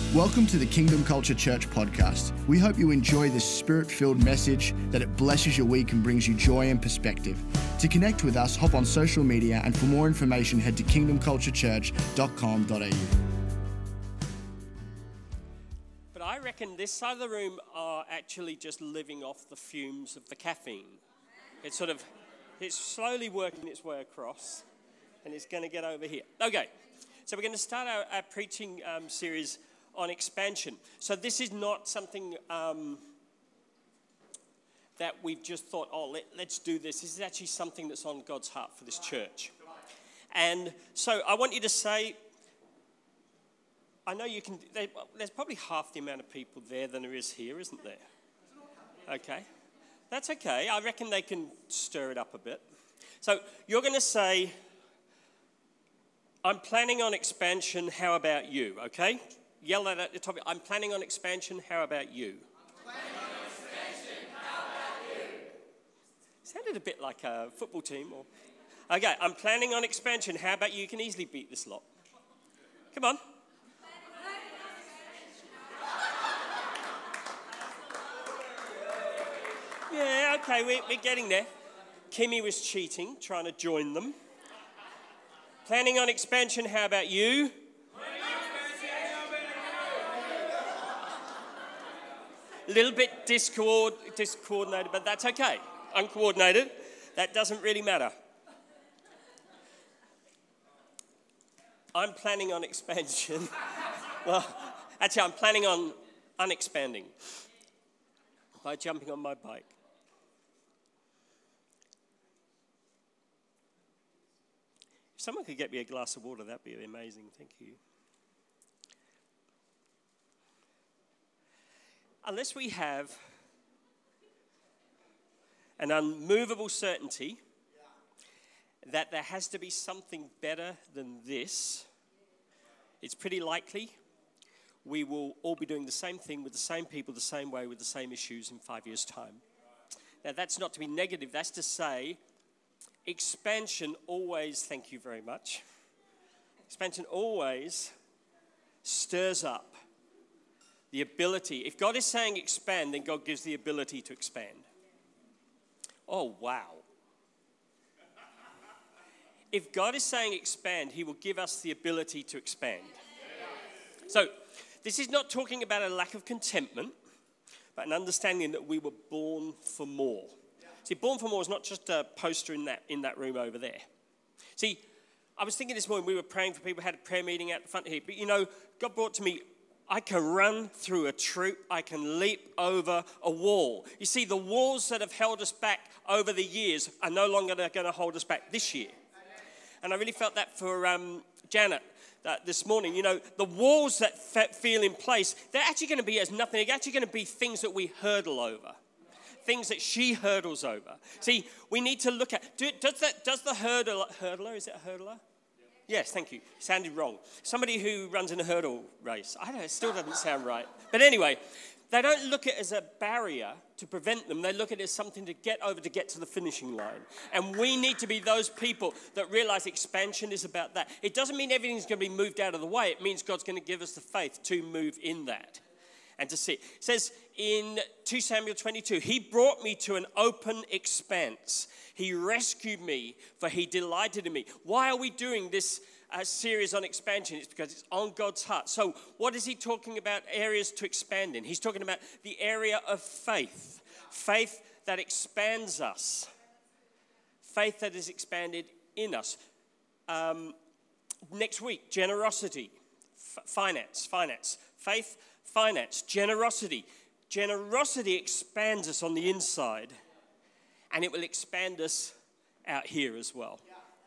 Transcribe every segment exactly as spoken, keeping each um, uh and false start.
Welcome to the Kingdom Culture Church podcast. We hope you enjoy this spirit-filled message, that it blesses your week and brings you joy and perspective. To connect with us, hop on social media, and for more information, head to kingdom culture church dot com dot a u. But I reckon this side of the room are actually just living off the fumes of the caffeine. It's sort of, it's slowly working its way across, and it's going to get over here. Okay, so we're going to start our, our preaching um, series on expansion. So this is not something um, that we've just thought, oh, let, let's do this. This is actually something that's on God's heart for this church. And so I want you to say, I know you can, they, there's probably half the amount of people there than there is here, isn't there? Okay, that's okay. I reckon they can stir it up a bit. So you're going to say, I'm planning on expansion, how about you, okay? Yell that at the top. I'm planning on expansion, how about you? I'm planning on expansion, how about you? Sounded a bit like a football team. Or... Okay, I'm planning on expansion, how about you? You can easily beat this lot. Come on. Yeah, okay, we're, we're getting there. Kimmy was cheating, trying to join them. Planning on expansion, how about you? A little bit discord, discoordinated, but that's okay. Uncoordinated, that doesn't really matter. I'm planning on expansion. Well, actually, I'm planning on unexpanding by jumping on my bike. If someone could get me a glass of water, that'd be amazing. Thank you. Unless we have an unmovable certainty that there has to be something better than this, it's pretty likely we will all be doing the same thing with the same people, the same way, with the same issues in five years' time. Now, that's not to be negative. That's to say expansion always, thank you very much, expansion always stirs up the ability. If God is saying expand, then God gives the ability to expand. Oh, wow. If God is saying expand, he will give us the ability to expand. So, this is not talking about a lack of contentment, but an understanding that we were born for more. See, born for more is not just a poster in that in that room over there. See, I was thinking this morning, we were praying for people, had a prayer meeting out the front here, but you know, God brought to me, I can run through a troop. I can leap over a wall. You see, the walls that have held us back over the years are no longer going to hold us back this year. And I really felt that for um, Janet uh, this morning. You know, the walls that fe- feel in place, they're actually going to be as nothing. They're actually going to be things that we hurdle over. Things that she hurdles over. See, we need to look at, do, does that, does the hurdler, hurdler, is it a hurdler? Yes, thank you. Sounded wrong. Somebody who runs in a hurdle race. I don't know, it still doesn't sound right. But anyway, they don't look at it as a barrier to prevent them. They look at it as something to get over to get to the finishing line. And we need to be those people that realize expansion is about that. It doesn't mean everything's going to be moved out of the way. It means God's going to give us the faith to move in that and to see. It says in two Samuel twenty-two, he brought me to an open expanse. He rescued me, for he delighted in me. Why are we doing this uh, series on expansion? It's because it's on God's heart. So what is he talking about areas to expand in? He's talking about the area of faith. Faith that expands us. Faith that is expanded in us. Um, next week, generosity. F- finance, finance. Faith, finance, generosity. Generosity expands us on the inside. And it will expand us out here as well.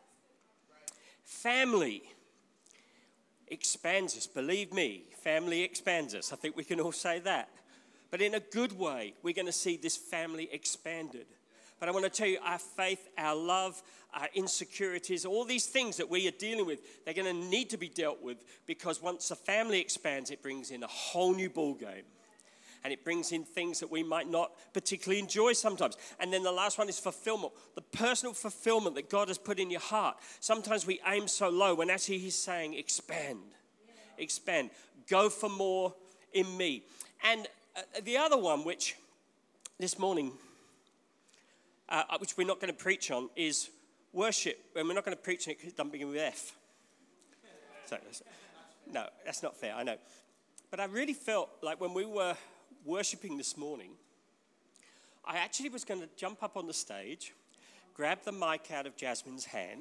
Family expands us. Believe me, family expands us. I think we can all say that. But in a good way, we're going to see this family expanded. But I want to tell you, our faith, our love, our insecurities, all these things that we are dealing with, they're going to need to be dealt with, because once the family expands, it brings in a whole new ballgame. And it brings in things that we might not particularly enjoy sometimes. And then the last one is fulfillment. The personal fulfillment that God has put in your heart. Sometimes we aim so low when actually he's saying expand. Expand. go for more in me. And uh, the other one, which this morning, uh, which we're not going to preach on, is worship. And we're not going to preach on it because it doesn't begin with F. So, no, that's not fair, I know. But I really felt like when we were worshiping this morning, I actually was going to jump up on the stage, grab the mic out of Jasmine's hand.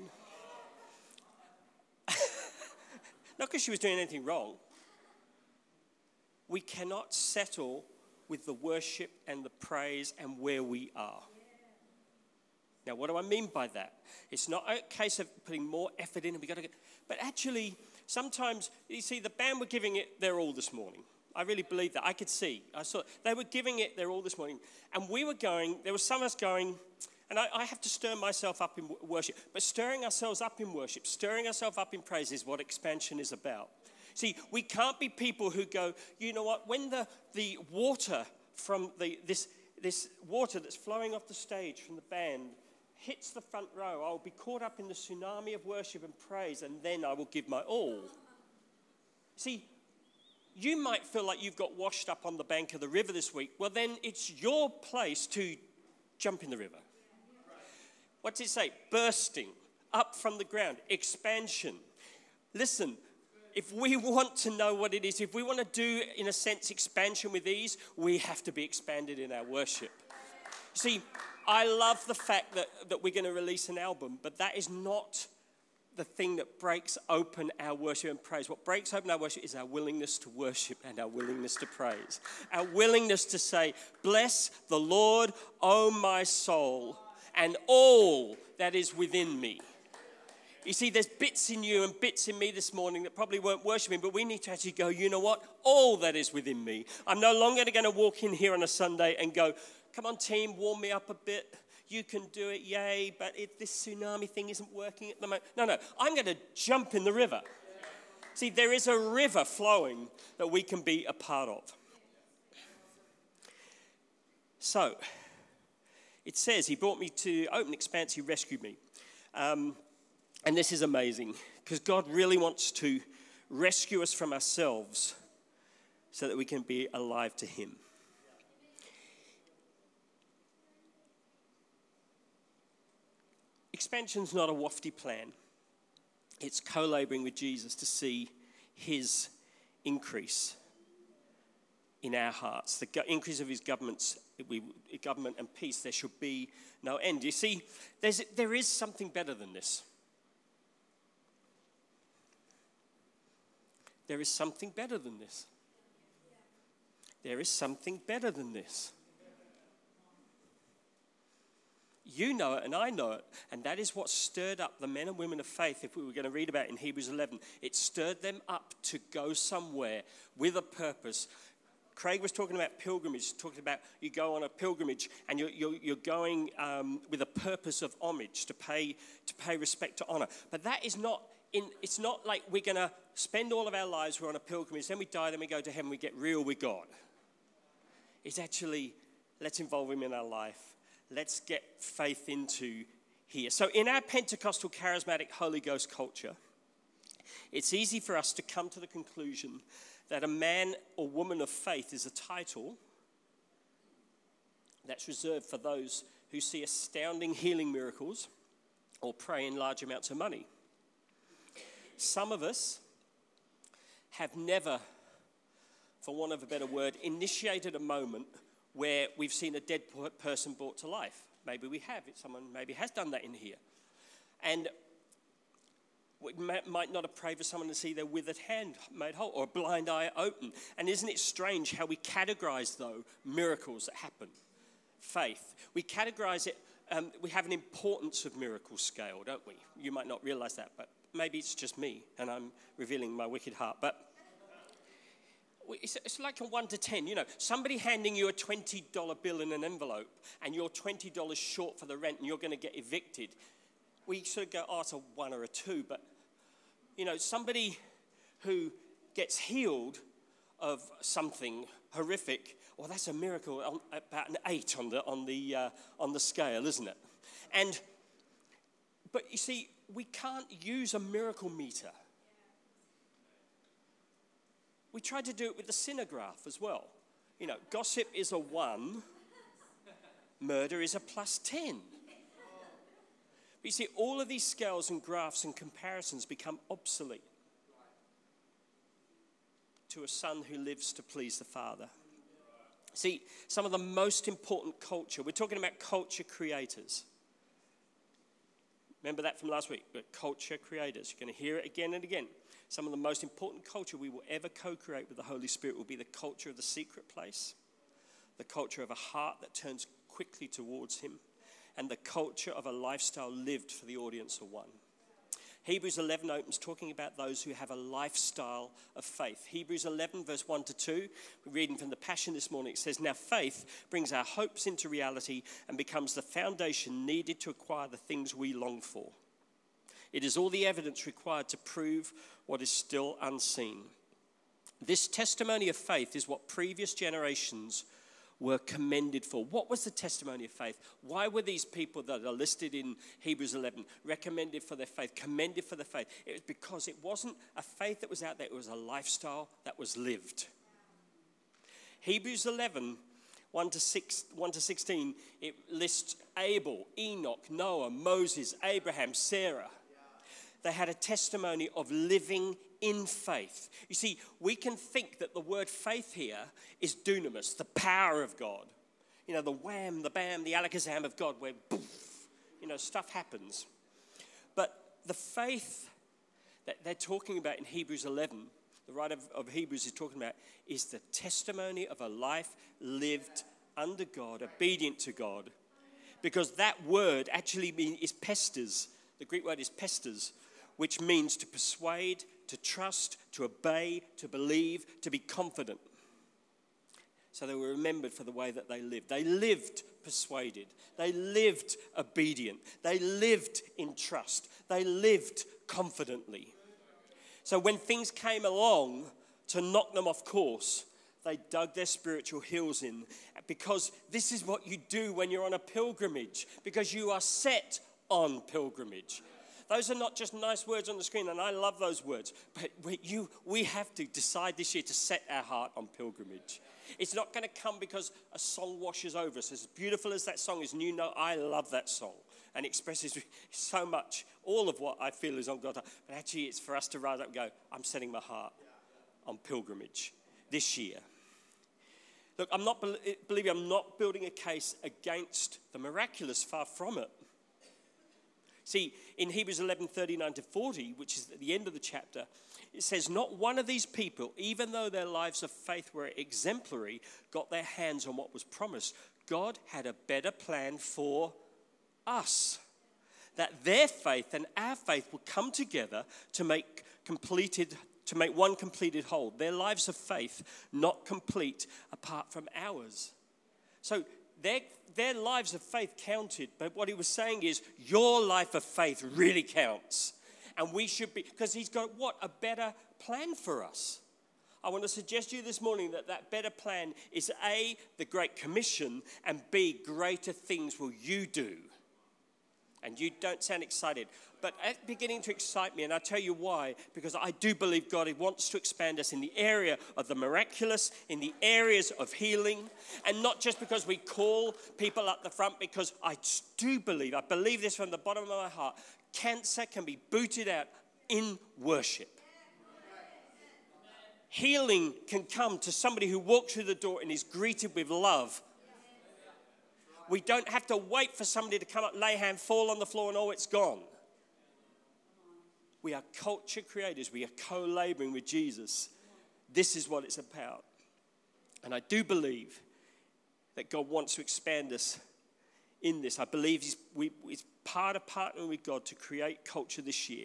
Not because she was doing anything wrong. We cannot settle with the worship and the praise and where we are. Now, what do I mean by that? It's not a case of putting more effort in and we got to get, but actually, sometimes, you see, the band were giving it their all this morning. I really believe that. I could see. I saw they were giving it their all this morning. And we were going, there was some of us going, and I, I have to stir myself up in worship. But stirring ourselves up in worship, stirring ourselves up in praise is what expansion is about. See, we can't be people who go, you know what, when the, the water from the this this water that's flowing off the stage from the band hits the front row, I'll be caught up in the tsunami of worship and praise, and then I will give my all. See, you might feel like you've got washed up on the bank of the river this week. Well, then it's your place to jump in the river. What's it say? Bursting up from the ground, expansion. Listen, if we want to know what it is, if we want to do, in a sense, expansion with ease, we have to be expanded in our worship. See, I love the fact that, that we're going to release an album, but that is not the thing that breaks open our worship and praise. What breaks open our worship is our willingness to worship and our willingness to praise. Our willingness to say, bless the Lord, O my soul, and all that is within me. You see, there's bits in you and bits in me this morning that probably weren't worshiping, but we need to actually go, you know what? All that is within me. I'm no longer going to walk in here on a Sunday and go, come on, team, warm me up a bit. You can do it, yay, but it, this tsunami thing isn't working at the moment. No, no, I'm going to jump in the river. See, there is a river flowing that we can be a part of. So, it says, he brought me to open expanse, he rescued me. Um, and this is amazing, because God really wants to rescue us from ourselves so that we can be alive to him. Expansion's not a wafty plan. It's co-laboring with Jesus to see his increase in our hearts, the go- increase of his government's, we, government and peace. There should be no end. You see, there's, there is something better than this. There is something better than this. There is something better than this. You know it and I know it, and that is what stirred up the men and women of faith. If we were going to read about it in Hebrews eleven, it stirred them up to go somewhere with a purpose. Craig was talking about pilgrimage, talking about you go on a pilgrimage and you're, you're, you're going um, with a purpose of homage, to pay to pay respect, to honor. But that is not, in. It's not like we're going to spend all of our lives, we're on a pilgrimage, then we die, then we go to heaven, we get real with God. It's actually, let's involve him in our life. Let's get faith into here. So in our Pentecostal charismatic Holy Ghost culture, it's easy for us to come to the conclusion that a man or woman of faith is a title that's reserved for those who see astounding healing miracles or pray in large amounts of money. Some of us have never, for want of a better word, initiated a moment where we've seen a dead person brought to life. Maybe we have. Someone maybe has done that in here. And we might not have prayed for someone to see their withered hand made whole or a blind eye open. And isn't it strange how we categorize, though, miracles that happen? Faith. We categorize it, um, we have an importance of miracle scale, don't we? You might not realize that, but maybe it's just me and I'm revealing my wicked heart. But It's, it's like a one to ten, you know, somebody handing you a twenty dollar bill in an envelope and you're twenty dollars short for the rent and you're going to get evicted. We sort of go, oh, it's a one or a two. But, you know, somebody who gets healed of something horrific, well, that's a miracle, on, about an eight on the, on the, uh, on the scale, isn't it? And, but you see, we can't use a miracle meter. we tried to do it with the sinner graph as well. You know, gossip is a one, murder is a plus ten. But you see, all of these scales and graphs and comparisons become obsolete to a son who lives to please the Father. See, some of the most important culture, we're talking about culture creators. Remember that from last week, but culture creators. You're going to hear it again and again. Some of the most important culture we will ever co-create with the Holy Spirit will be the culture of the secret place, the culture of a heart that turns quickly towards him, and the culture of a lifestyle lived for the audience of one. Hebrews eleven opens talking about those who have a lifestyle of faith. Hebrews eleven, verse one to two, we're reading from the Passion this morning. It says, now faith brings our hopes into reality and becomes the foundation needed to acquire the things we long for. It is all the evidence required to prove what is still unseen. This testimony of faith is what previous generations were commended for. What was the testimony of faith? Why were these people that are listed in Hebrews eleven recommended for their faith, commended for their faith? It was because it wasn't a faith that was out there, it was a lifestyle that was lived. Hebrews eleven, one to sixteen, it lists Abel, Enoch, Noah, Moses, Abraham, Sarah. They had a testimony of living in faith. You see, we can think that the word faith here is dunamis, the power of God. You know, the wham, the bam, the alakazam of God, where, poof, you know, stuff happens. But the faith that they're talking about in Hebrews eleven, the writer of, of Hebrews is talking about, is the testimony of a life lived under God, obedient to God. Because that word actually mean, is pestes. The Greek word is pestes, which means to persuade, to trust, to obey, to believe, to be confident. So they were remembered for the way that they lived. They lived persuaded. They lived obedient. They lived in trust. They lived confidently. So when things came along to knock them off course, they dug their spiritual heels in, because this is what you do when you're on a pilgrimage, because you are set on pilgrimage. Those are not just nice words on the screen, and I love those words. But we, you, we have to decide this year to set our heart on pilgrimage. It's not going to come because a song washes over us. As beautiful as that song is, and you know I love that song, and expresses so much, all of what I feel is on God. But actually, it's for us to rise up and go, I'm setting my heart on pilgrimage this year. Look, I'm not, believe me, I'm not building a case against the miraculous, far from it. See, in Hebrews eleven, thirty-nine to forty, which is at the end of the chapter, it says, not one of these people, even though their lives of faith were exemplary, got their hands on what was promised. God had a better plan for us, that their faith and our faith would come together to make completed, to make one completed whole. Their lives of faith not complete apart from ours. So Their, their lives of faith counted, but what he was saying is your life of faith really counts. And we should be, because he's got what? A better plan for us. I want to suggest to you this morning that that better plan is A, the Great Commission, and B, greater things will you do. And you don't sound excited, but it's beginning to excite me, and I'll tell you why. Because I do believe God wants to expand us in the area of the miraculous, in the areas of healing, and not just because we call people up the front, because I do believe, I believe this from the bottom of my heart, cancer can be booted out in worship. Healing can come to somebody who walks through the door and is greeted with love. We don't have to wait for somebody to come up, lay hand, fall on the floor, and oh, it's gone. We are culture creators. We are co-laboring with Jesus. This is what it's about. And I do believe that God wants to expand us in this. I believe he's, we, it's part of partnering with God to create culture this year.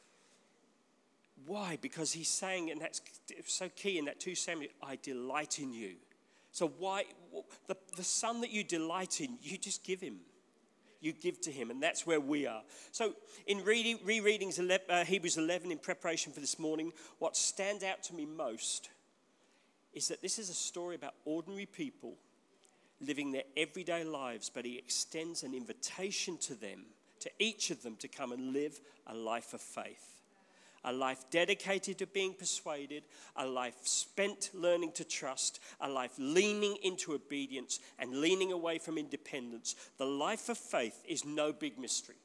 Why? Because he's saying, and that's so key in that two Samuel, I delight in you. So why, the, the son that you delight in, you just give him. You give to him, and that's where we are. So in reading, rereading uh, Hebrews eleven in preparation for this morning, what stands out to me most is that this is a story about ordinary people living their everyday lives, but he extends an invitation to them, to each of them, to come and live a life of faith. a life dedicated to being persuaded, a life spent learning to trust, a life leaning into obedience and leaning away from independence. The life of faith is no big mystery.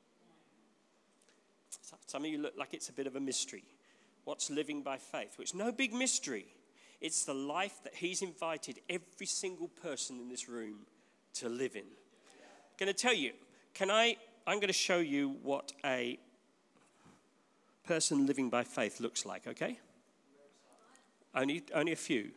Some of you look like it's a bit of a mystery. What's living by faith? Well, it's no big mystery. It's the life that he's invited every single person in this room to live in. I'm going to tell you, can I, I'm going to show you what a person living by faith looks like, okay? Only, only a few.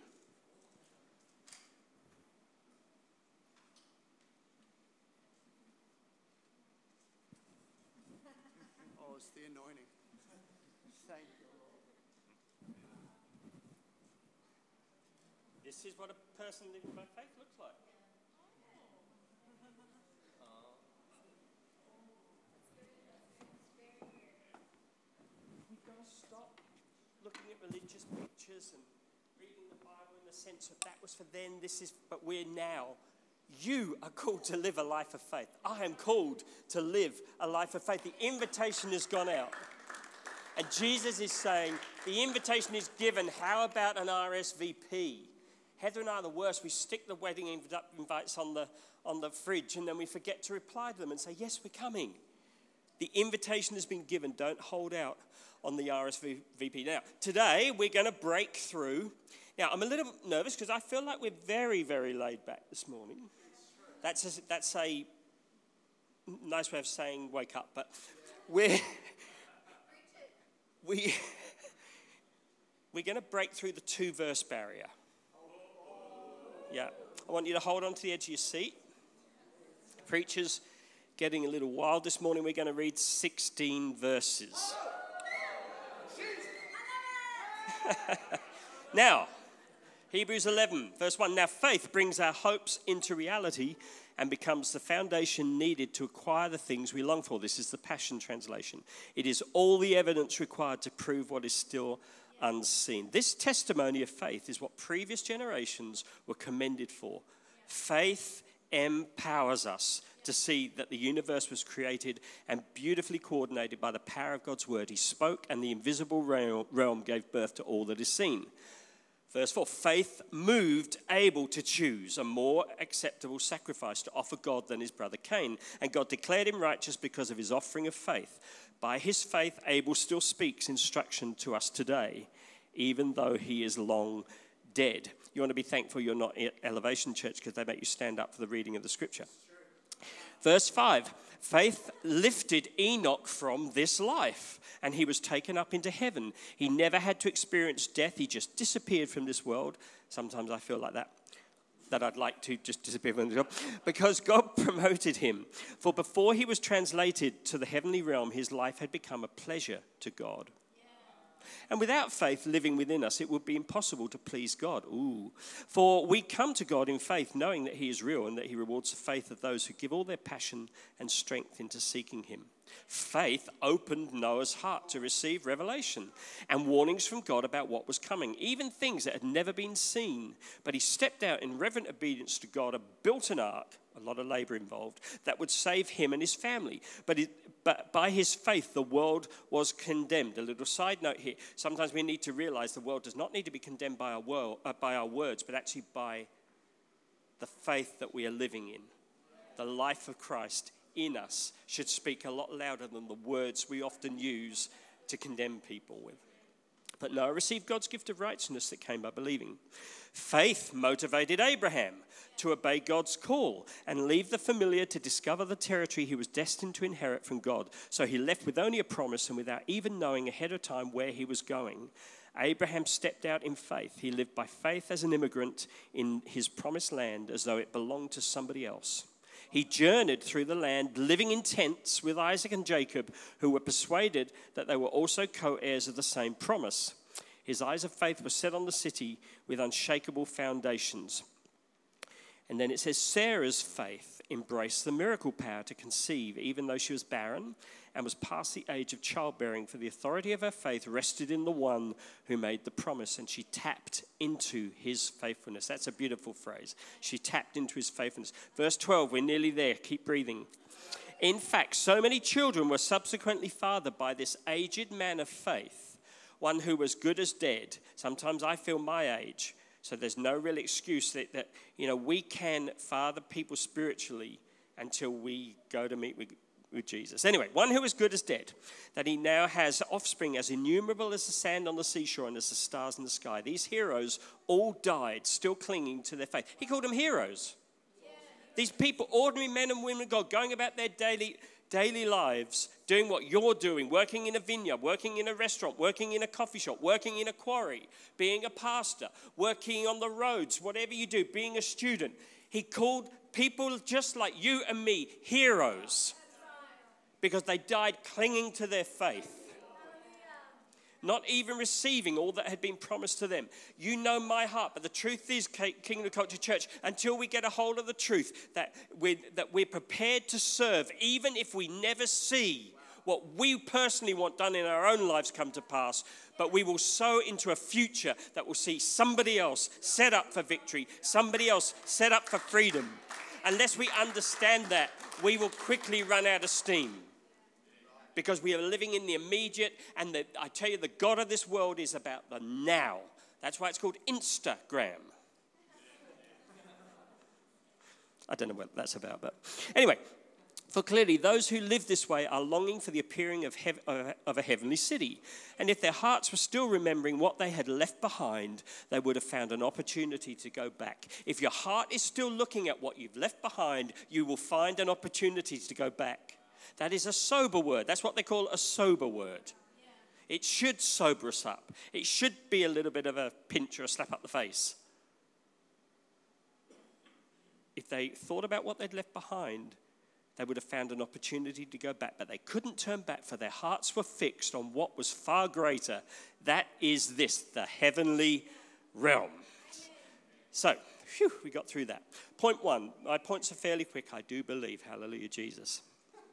Oh, it's the anointing. Thank you, Lord. This is what a person living by faith looks like. We've got to stop looking at religious pictures and reading the Bible in the sense of that was for then, this is, but we're now. You are called to live a life of faith. I am called to live a life of faith. The invitation has gone out. And Jesus is saying, the invitation is given. How about an R S V P? Heather and I are the worst. We stick the wedding invites on the, on the fridge and then we forget to reply to them and say, yes, we're coming. The invitation has been given. Don't hold out on the R S V P. Now, today we're going to break through. Now, I'm a little nervous because I feel like we're very, very laid back this morning. That's a, that's a nice way of saying wake up, but we're, we, we're going to break through the two-verse barrier. Yeah, I want you to hold on to the edge of your seat. Preacher's getting a little wild this morning. We're going to read sixteen verses. Now, Hebrews eleven, verse one. Now, faith brings our hopes into reality and becomes the foundation needed to acquire the things we long for. This is the Passion Translation. It is all the evidence required to prove what is still unseen. This testimony of faith is what previous generations were commended for. Faith empowers us to see that the universe was created and beautifully coordinated by the power of God's word. He spoke and the invisible realm gave birth to all that is seen. Verse four, faith moved Abel to choose a more acceptable sacrifice to offer God than his brother Cain. And God declared him righteous because of his offering of faith. By his faith, Abel still speaks instruction to us today, even though he is long dead. You want to be thankful you're not at Elevation Church because they make you stand up for the reading of the scripture. Verse five, faith lifted Enoch from this life, and he was taken up into heaven. He never had to experience death. He just disappeared from this world. Sometimes I feel like that, that I'd like to just disappear from the job, because God promoted him. For before he was translated to the heavenly realm, his life had become a pleasure to God. And without faith living within us, it would be impossible to please God. Ooh. For we come to God in faith, knowing that he is real and that he rewards the faith of those who give all their passion and strength into seeking him. Faith opened Noah's heart to receive revelation and warnings from God about what was coming, even things that had never been seen. But he stepped out in reverent obedience to God and built an ark, a lot of labor involved, that would save him and his family. But, it, but by his faith, the world was condemned. A little side note here. Sometimes we need to realize the world does not need to be condemned by our, world, uh, by our words, but actually by the faith that we are living in. The life of Christ in us should speak a lot louder than the words we often use to condemn people with. But Noah received God's gift of righteousness that came by believing. Faith motivated Abraham to obey God's call and leave the familiar to discover the territory he was destined to inherit from God. So he left with only a promise and without even knowing ahead of time where he was going. Abraham stepped out in faith. He lived by faith as an immigrant in his promised land as though it belonged to somebody else. He journeyed through the land, living in tents with Isaac and Jacob, who were persuaded that they were also co-heirs of the same promise. His eyes of faith were set on the city with unshakable foundations. And then it says Sarah's faith embraced the miracle power to conceive, even though she was barren and was past the age of childbearing, for the authority of her faith rested in the one who made the promise, and she tapped into his faithfulness. That's a beautiful phrase. She tapped into his faithfulness. Verse twelve, we're nearly there. Keep breathing. In fact, so many children were subsequently fathered by this aged man of faith, one who was good as dead. Sometimes I feel my age, so there's no real excuse that, that you know, we can father people spiritually until we go to meet with with Jesus. Anyway, one who is good as dead, that he now has offspring as innumerable as the sand on the seashore and as the stars in the sky. These heroes all died, still clinging to their faith. He called them heroes. Yeah. These people, ordinary men and women of God, going about their daily daily lives, doing what you're doing, working in a vineyard, working in a restaurant, working in a coffee shop, working in a quarry, being a pastor, working on the roads, whatever you do, being a student. He called people just like you and me heroes, because they died clinging to their faith, not even receiving all that had been promised to them. You know my heart, but the truth is, Kingdom Culture Church, until we get a hold of the truth that we're, that we're prepared to serve, even if we never see what we personally want done in our own lives come to pass, but we will sow into a future that will see somebody else set up for victory, somebody else set up for freedom. Unless we understand that, we will quickly run out of steam. Because we are living in the immediate, and the, I tell you, the God of this world is about the now. That's why it's called Instagram. I don't know what that's about, but anyway, for clearly those who live this way are longing for the appearing of, hev- of a heavenly city. And if their hearts were still remembering what they had left behind, they would have found an opportunity to go back. If your heart is still looking at what you've left behind, you will find an opportunity to go back. That is a sober word. That's what they call a sober word. Yeah. It should sober us up. It should be a little bit of a pinch or a slap up the face. If they thought about what they'd left behind, they would have found an opportunity to go back. But they couldn't turn back, for their hearts were fixed on what was far greater. That is this, the heavenly realm. So, phew, we got through that. Point one. My points are fairly quick. I do believe. Hallelujah, Jesus.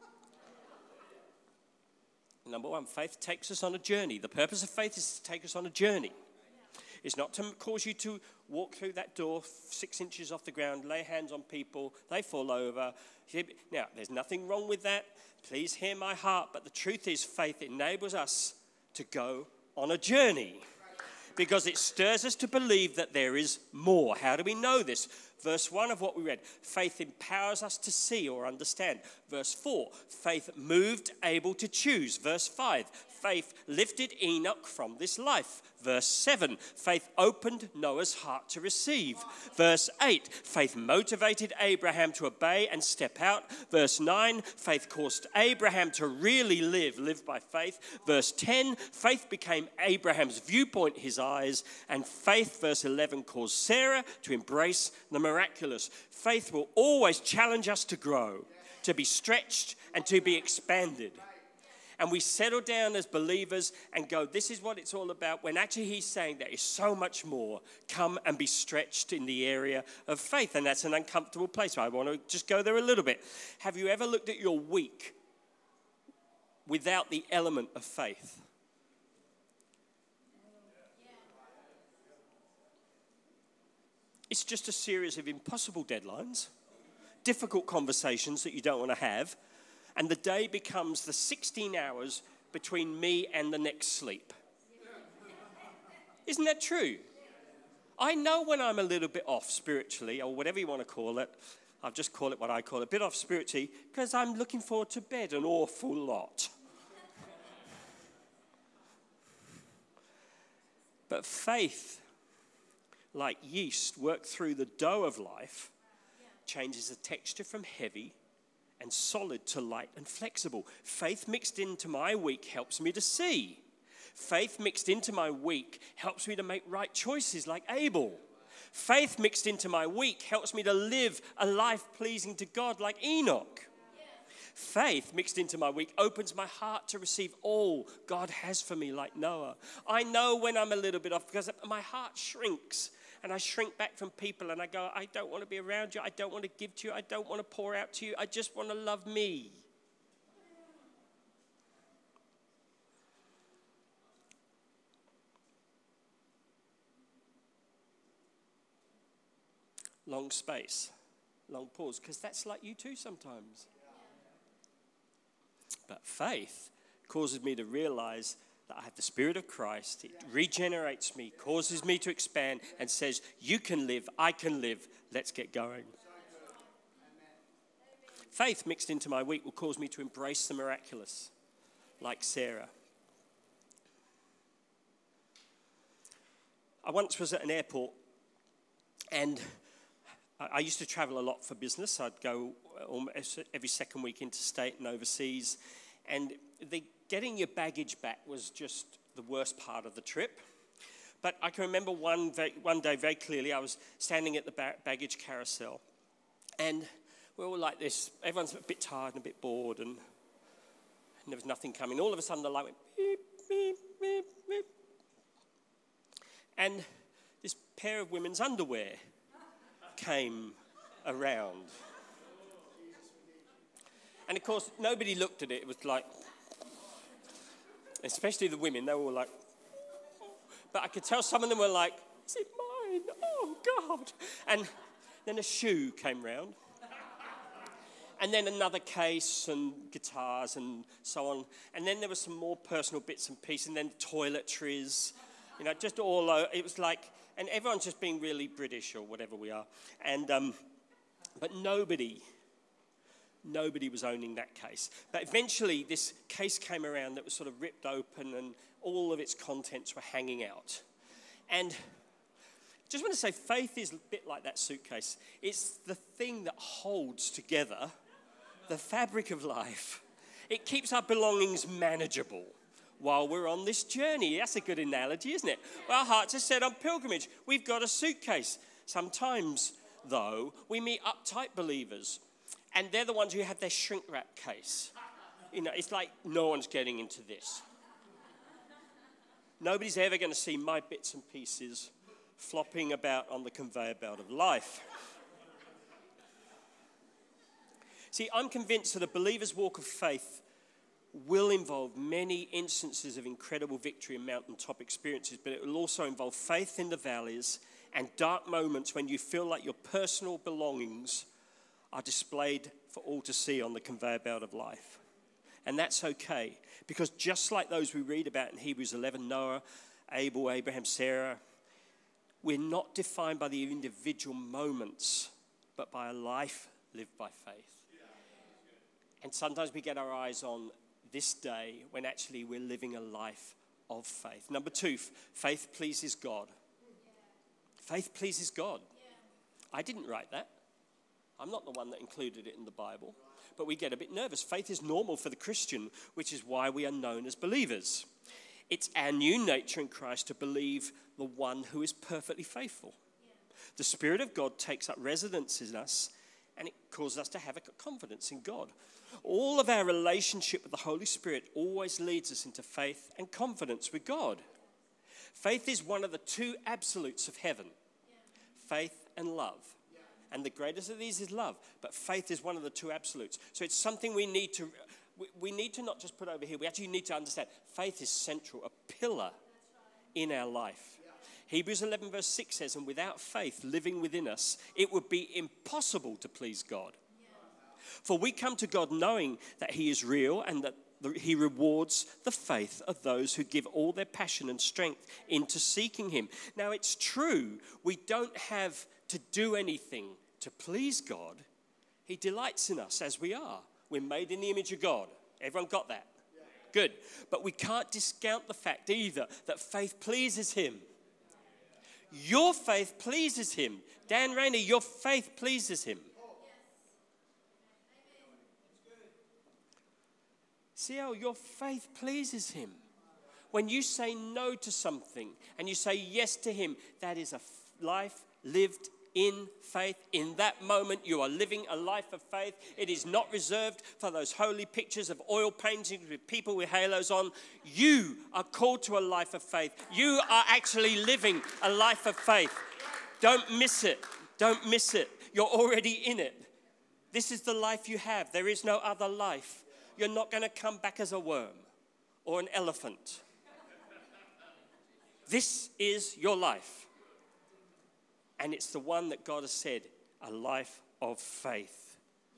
Number one, faith takes us on a journey. The purpose of faith is to take us on a journey. It's not to cause you to walk through that door six inches off the ground, lay hands on people, they fall over. Now, there's nothing wrong with that. Please hear my heart. But the truth is, faith enables us to go on a journey, because it stirs us to believe that there is more. How do we know this? Verse one of what we read, faith empowers us to see or understand. Verse four, faith moved able to choose. Verse five, faith lifted Enoch from this life. Verse seven, faith opened Noah's heart to receive. Verse eight, faith motivated Abraham to obey and step out. Verse nine, faith caused Abraham to really live, live by faith. Verse ten, faith became Abraham's viewpoint, his eyes. And faith, verse eleven, caused Sarah to embrace the miraculous. Faith will always challenge us to grow, to be stretched, and to be expanded. And we settle down as believers and go, this is what it's all about, when actually he's saying there is so much more. Come and be stretched in the area of faith. And that's an uncomfortable place. I want to just go there a little bit. Have you ever looked at your week without the element of faith? It's just a series of impossible deadlines, difficult conversations that you don't want to have, and the day becomes the sixteen hours between me and the next sleep. Isn't that true? I know when I'm a little bit off spiritually, or whatever you want to call it. I'll just call it what I call it, a bit off spiritually, because I'm looking forward to bed an awful lot. But faith, like yeast, worked through the dough of life, changes the texture from heavy and solid to light and flexible. Faith mixed into my week helps me to see. Faith mixed into my week helps me to make right choices like Abel. Faith mixed into my week helps me to live a life pleasing to God like Enoch. Faith mixed into my week opens my heart to receive all God has for me like Noah. I know when I'm a little bit off because my heart shrinks. and I shrink back from people and I go, I don't want to be around you. I don't want to give to you. I don't want to pour out to you. I just want to love me. Long space, long pause, because that's like you too sometimes. But faith causes me to realize that I have the Spirit of Christ. It regenerates me, causes me to expand, and says, you can live, I can live, let's get going. Faith mixed into my week will cause me to embrace the miraculous, like Sarah. I once was at an airport, and I used to travel a lot for business. I'd go almost every second week interstate and overseas. And the, getting your baggage back was just the worst part of the trip. But I can remember one, one day very clearly, I was standing at the ba- baggage carousel. And we're all like this. Everyone's a bit tired and a bit bored. And, and there was nothing coming. All of a sudden, the light went beep, beep, beep, beep. And this pair of women's underwear came around. And of course, nobody looked at it. It was like, especially the women, they were all like, but I could tell some of them were like, is it mine? Oh, God. And then a shoe came round. And then another case and guitars and so on. And then there were some more personal bits and pieces. And then toiletries, you know, just all over. It was like, and everyone's just being really British or whatever we are. And um, but nobody, nobody was owning that case. But eventually this case came around that was sort of ripped open and all of its contents were hanging out. And just want to say, faith is a bit like that suitcase. It's the thing that holds together the fabric of life. It keeps our belongings manageable while we're on this journey. That's a good analogy, isn't it? Well, our hearts are set on pilgrimage. We've got a suitcase. Sometimes, though, we meet uptight believers, and they're the ones who have their shrink wrap case. You know, it's like no one's getting into this. Nobody's ever going to see my bits and pieces flopping about on the conveyor belt of life. See, I'm convinced that a believer's walk of faith will involve many instances of incredible victory and mountaintop experiences, but it will also involve faith in the valleys and dark moments when you feel like your personal belongings are displayed for all to see on the conveyor belt of life. And that's okay, because just like those we read about in Hebrews eleven, Noah, Abel, Abraham, Sarah, we're not defined by the individual moments, but by a life lived by faith. And sometimes we get our eyes on this day when actually we're living a life of faith. Number two, faith pleases God. Faith pleases God. I didn't write that. I'm not the one that included it in the Bible. But we get a bit nervous. Faith is normal for the Christian, which is why we are known as believers. It's our new nature in Christ to believe the one who is perfectly faithful. The Spirit of God takes up residence in us, and it causes us to have a confidence in God. All of our relationship with the Holy Spirit always leads us into faith and confidence with God. Faith is one of the two absolutes of heaven, faith and love. And the greatest of these is love, but faith is one of the two absolutes. So it's something we need to, we need to not just put over here, we actually need to understand faith is central, a pillar in our life. Hebrews eleven verse six says, and without faith living within us, it would be impossible to please God. For we come to God knowing that he is real and that he rewards the faith of those who give all their passion and strength into seeking him. Now it's true, we don't have to do anything to please God. He delights in us as we are. We're made in the image of God. Everyone got that? Yeah. Good. But we can't discount the fact either that faith pleases him. Your faith pleases him. Dan Rainey, your faith pleases him. See how your faith pleases him. When you say no to something and you say yes to him, that is a life lived in faith. In that moment, you are living a life of faith. It is not reserved for those holy pictures of oil paintings with people with halos on. You are called to a life of faith. You are actually living a life of faith. Don't miss it. Don't miss it. You're already in it. This is the life you have. There is no other life. You're not going to come back as a worm or an elephant. This is your life. And it's the one that God has said, a life of faith.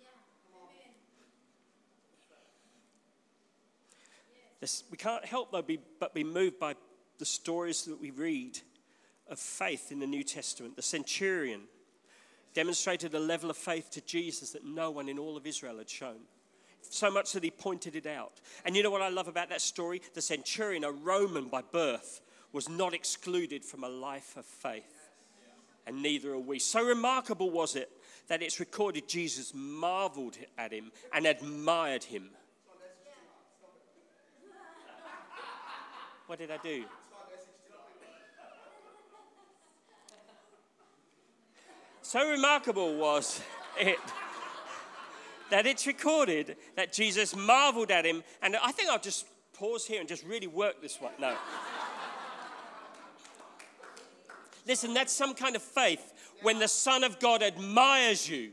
This, we can't help though be, but be moved by the stories that we read of faith in the New Testament. The centurion demonstrated a level of faith to Jesus that no one in all of Israel had shown. So much that he pointed it out. And you know what I love about that story? The centurion, a Roman by birth, was not excluded from a life of faith. And neither are we. So remarkable was it that it's recorded Jesus marveled at him and admired him. What did I do? So remarkable was it that it's recorded that Jesus marveled at him. And I think I'll just pause here and just really work this one. No. Listen, that's some kind of faith when the Son of God admires you.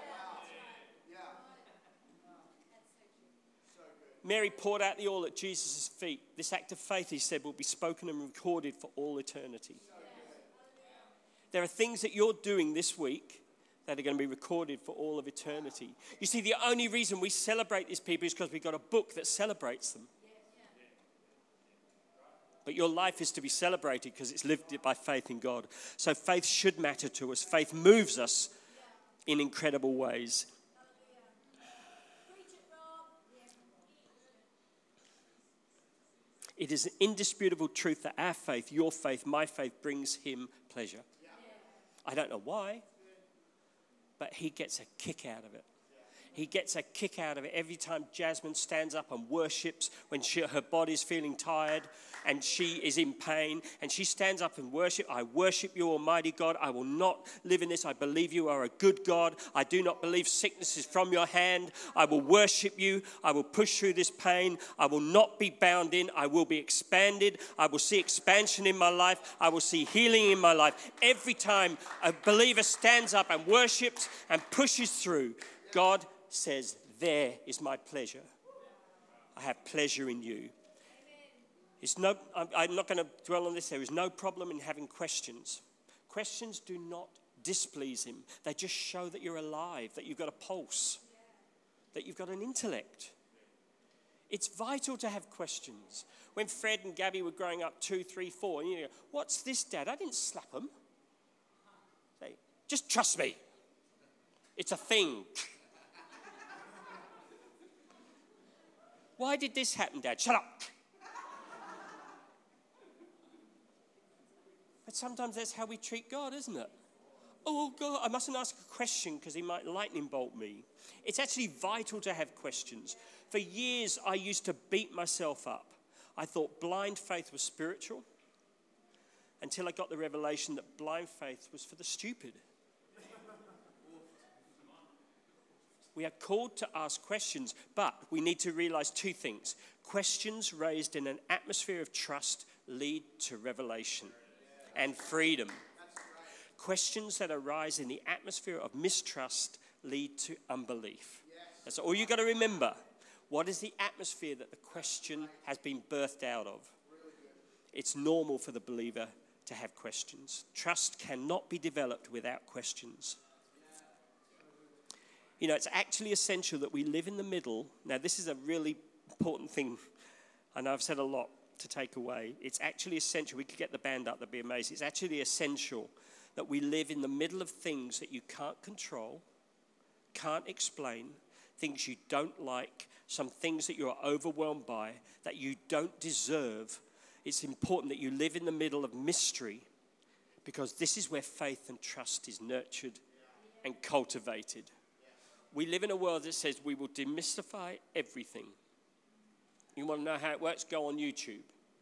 Mary poured out the oil at Jesus' feet. This act of faith, he said, will be spoken and recorded for all eternity. There are things that you're doing this week that are going to be recorded for all of eternity. You see, the only reason we celebrate these people is because we've got a book that celebrates them. But your life is to be celebrated because it's lived by faith in God. So faith should matter to us. Faith moves us in incredible ways. It is an indisputable truth that our faith, your faith, my faith brings him pleasure. I don't know why, but he gets a kick out of it. He gets a kick out of it every time Jasmine stands up and worships when she, her body's feeling tired and she is in pain. And she stands up and worship. I worship you, Almighty God. I will not live in this. I believe you are a good God. I do not believe sickness is from your hand. I will worship you. I will push through this pain. I will not be bound in. I will be expanded. I will see expansion in my life. I will see healing in my life. Every time a believer stands up and worships and pushes through, God says, there is my pleasure. I have pleasure in you. It's no, I'm, I'm not going to dwell on this. There is no problem in having questions. Questions do not displease him. They just show that you're alive, that you've got a pulse, that you've got an intellect. It's vital to have questions. When Fred and Gabby were growing up, two, three, four, and you go, what's this, Dad? I didn't slap them. Say, just trust me. It's a thing. Why did this happen, Dad? Shut up. But sometimes that's how we treat God, isn't it? Oh, God, I mustn't ask a question because he might lightning bolt me. It's actually vital to have questions. For years, I used to beat myself up. I thought blind faith was spiritual until I got the revelation that blind faith was for the stupid. We are called to ask questions, but we need to realize two things. Questions raised in an atmosphere of trust lead to revelation and freedom. Questions that arise in the atmosphere of mistrust lead to unbelief. That's all you've got to remember. What is the atmosphere that the question has been birthed out of? It's normal for the believer to have questions. Trust cannot be developed without questions. You know, it's actually essential that we live in the middle. Now, this is a really important thing. I know I've said a lot to take away. It's actually essential. We could get the band up, that'd be amazing. It's actually essential that we live in the middle of things that you can't control, can't explain, things you don't like, some things that you're overwhelmed by, that you don't deserve. It's important that you live in the middle of mystery because this is where faith and trust is nurtured and cultivated. We live in a world that says we will demystify everything. You want to know how it works? Go on YouTube.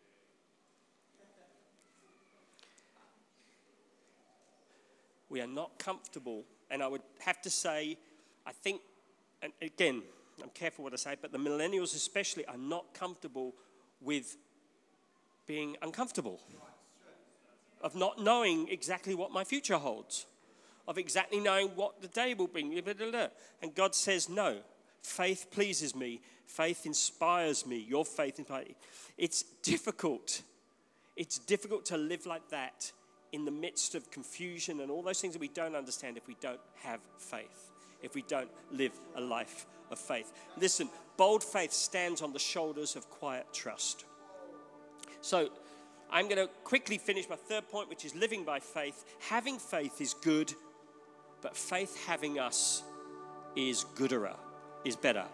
We are not comfortable, and I would have to say, I think, and again, I'm careful what I say, but the millennials especially are not comfortable with being uncomfortable. of not knowing exactly what my future holds, of exactly knowing what the day will bring. And God says, no, faith pleases me. Faith inspires me. Your faith inspires me. It's difficult. It's difficult to live like that in the midst of confusion and all those things that we don't understand if we don't have faith, if we don't live a life of faith. Listen, bold faith stands on the shoulders of quiet trust. So I'm going to quickly finish my third point, which is living by faith. Having faith is good, but faith having us is gooder, is better.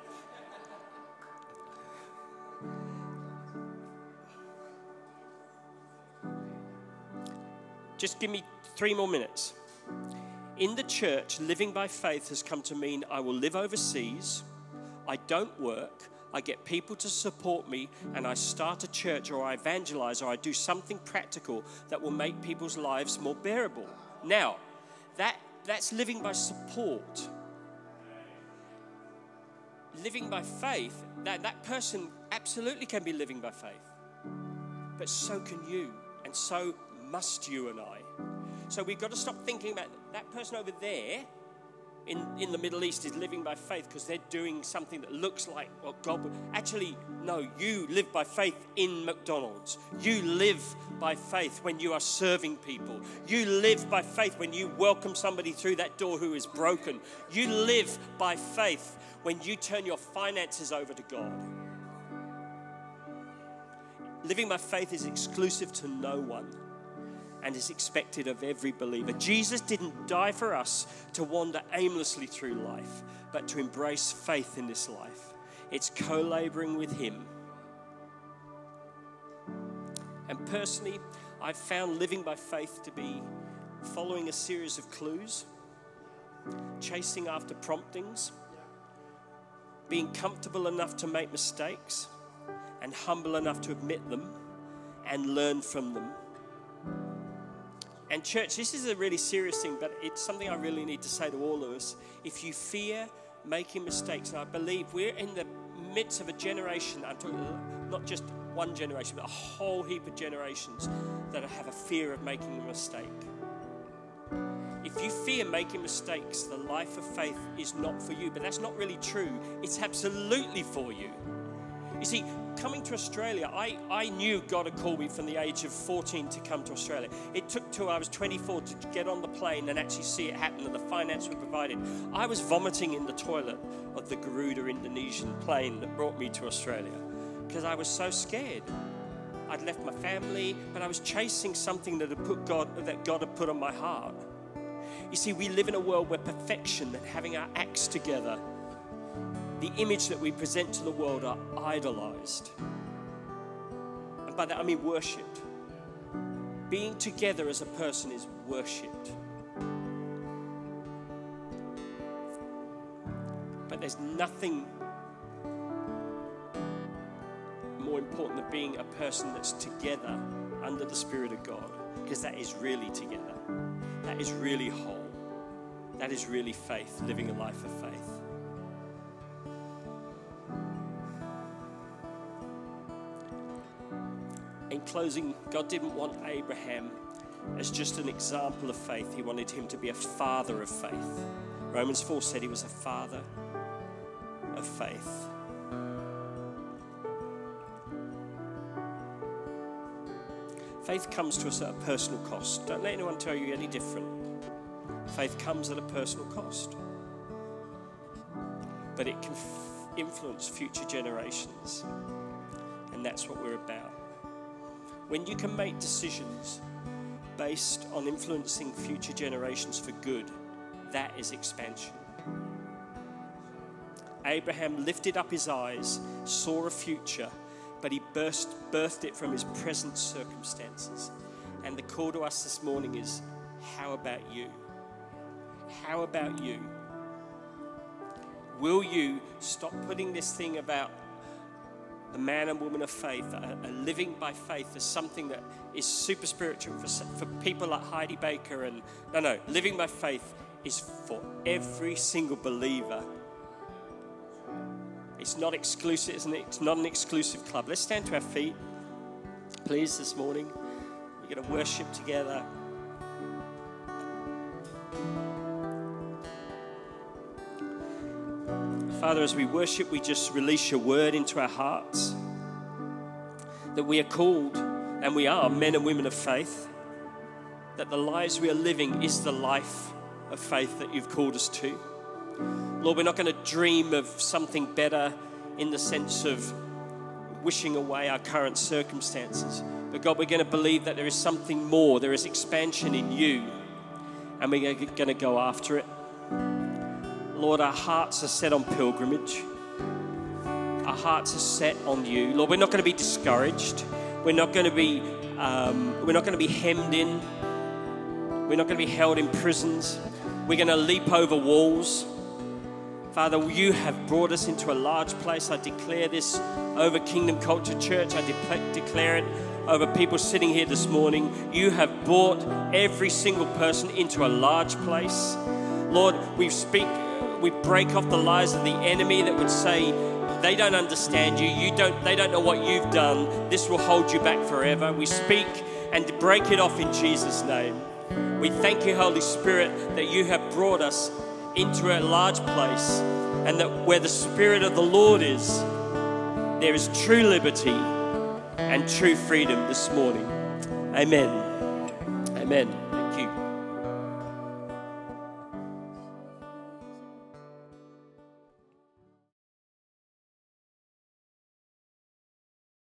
Just give me three more minutes. In the church, living by faith has come to mean I will live overseas, I don't work, I get people to support me, and I start a church or I evangelize or I do something practical that will make people's lives more bearable. Now, that that's living by support. Living by faith, that, that person absolutely can be living by faith. But so can you, and so must you and I. So we've got to stop thinking about that person over there in, in the Middle East is living by faith because they're doing something that looks like what God would. Actually, no, you live by faith in McDonald's. You live by faith when you are serving people. You live by faith when you welcome somebody through that door who is broken. You live by faith when you turn your finances over to God. Living by faith is exclusive to no one and is expected of every believer. Jesus didn't die for us to wander aimlessly through life, but to embrace faith in this life. It's co-laboring with him. And personally, I've found living by faith to be following a series of clues, chasing after promptings, being comfortable enough to make mistakes, and humble enough to admit them and learn from them. And church, this is a really serious thing, but it's something I really need to say to all of us. If you fear making mistakes, and I believe we're in the midst of a generation, I'm talking not just one generation, but a whole heap of generations that have a fear of making a mistake. If you fear making mistakes, the life of faith is not for you, but that's not really true. It's absolutely for you. You see, coming to Australia, I, I knew God had called me from the age of fourteen to come to Australia. It took till I was twenty-four to get on the plane and actually see it happen, and the finance were provided. I was vomiting in the toilet of the Garuda Indonesian plane that brought me to Australia because I was so scared. I'd left my family, but I was chasing something that had put God, that God had put on my heart. You see, we live in a world where perfection and having our acts together, the image that we present to the world, are idolized. And by that I mean worshipped. Being together as a person is worshipped. But there's nothing more important than being a person that's together under the Spirit of God, because that is really together. That is really whole. That is really faith, living a life of faith. In closing, God didn't want Abraham as just an example of faith. He wanted him to be a father of faith. Romans four said he was a father of faith. Faith comes to us at a personal cost. Don't let anyone tell you any different. Faith comes at a personal cost. But it can f- influence future generations. And that's what we're about. When you can make decisions based on influencing future generations for good, that is expansion. Abraham lifted up his eyes, saw a future, but he burst, birthed it from his present circumstances. And the call to us this morning is, how about you? How about you? Will you stop putting this thing about the man and woman of faith, a, a living by faith, as something that is super spiritual for, for people like Heidi Baker? And no, no, living by faith is for every single believer. It's not exclusive, isn't it? It's not an exclusive club. Let's stand to our feet, please, this morning. We're going to worship together. Father, as we worship, we just release your word into our hearts. That we are called, and we are men and women of faith. That the lives we are living is the life of faith that you've called us to. Lord, we're not going to dream of something better in the sense of wishing away our current circumstances. But God, we're going to believe that there is something more. There is expansion in you. And we're going to go after it. Lord, our hearts are set on pilgrimage. Our hearts are set on you. Lord, we're not going to be discouraged. We're not going to be, um, we're not going to be hemmed in. We're not going to be held in prisons. We're going to leap over walls. Father, you have brought us into a large place. I declare this over Kingdom Culture Church. I de- declare it over people sitting here this morning. You have brought every single person into a large place. Lord, we speak, we break off the lies of the enemy that would say, they don't understand you. You don't, they don't know what you've done. This will hold you back forever. We speak and break it off in Jesus' name. We thank you, Holy Spirit, that you have brought us into a large place, and that where the Spirit of the Lord is, there is true liberty and true freedom this morning. Amen. Amen.